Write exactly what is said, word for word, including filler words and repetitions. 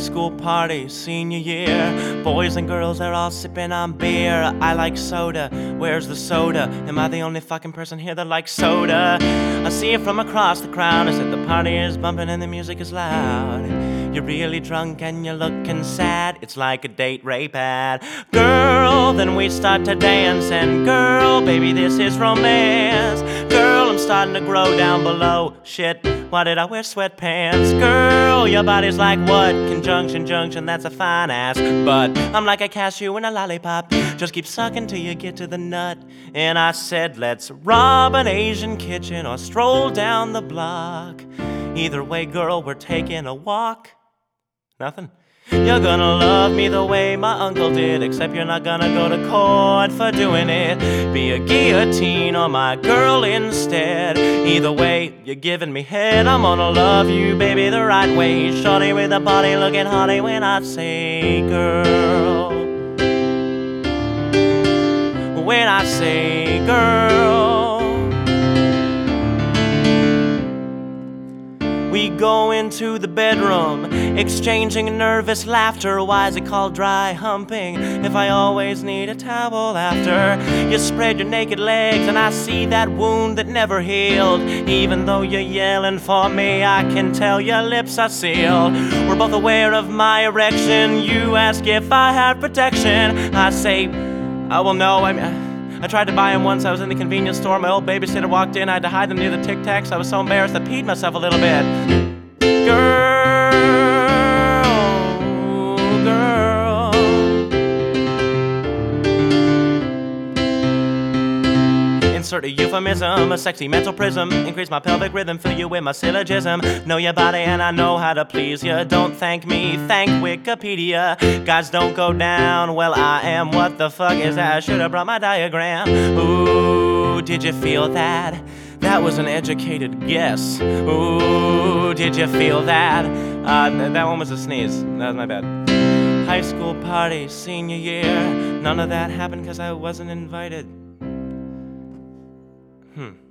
school party, senior year. Boys and girls, they're all sipping on beer. I like soda, where's the soda? Am I the only fucking person here that likes soda? I see it from across the crowd. I said the party is bumping and the music is loud. You're really drunk and you're looking sad. It's like a date rape ad. Girl, then we start to dance. And girl, baby, this is romance. Girl, I'm starting to grow down below. Shit, why did I wear sweatpants? Girl, your body's like what? Conjunction, junction, that's a fine ass. But I'm like a cashew in a lollipop. Just keep sucking till you get to the nut. And I said, let's rob an Asian kitchen or stroll down the block. Either way, girl, we're taking a walk. Nothing? You're gonna love me the way my uncle did, except you're not gonna go to court for doing it. Be a guillotine or my girl instead. Either way, you're giving me head. I'm gonna love you, baby, the right way. Shorty with a body looking hotty when I say girl. When I say girl. We go into the bedroom, exchanging nervous laughter. Why is it called dry humping if I always need a towel after? You spread your naked legs and I see that wound that never healed. Even though you're yelling for me, I can tell your lips are sealed. We're both aware of my erection. You ask if I have protection. I say, I will know, I mean, I tried to buy him once. I was in the convenience store. My old babysitter walked in. I had to hide them near the Tic Tacs. I was so embarrassed I peed myself a little bit. Girl, girl. Insert a euphemism, a sexy mental prism. Increase my pelvic rhythm, fill you with my syllogism. Know your body and I know how to please you. Don't thank me, thank Wikipedia. Guys don't go down, well I am. What the fuck is that? I should have brought my diagram. Ooh, did you feel that? That was an educated guess. Ooh, did you feel that? Uh, th that one was a sneeze. That was my bad. High school party, senior year. None of that happened because I wasn't invited. Hmm.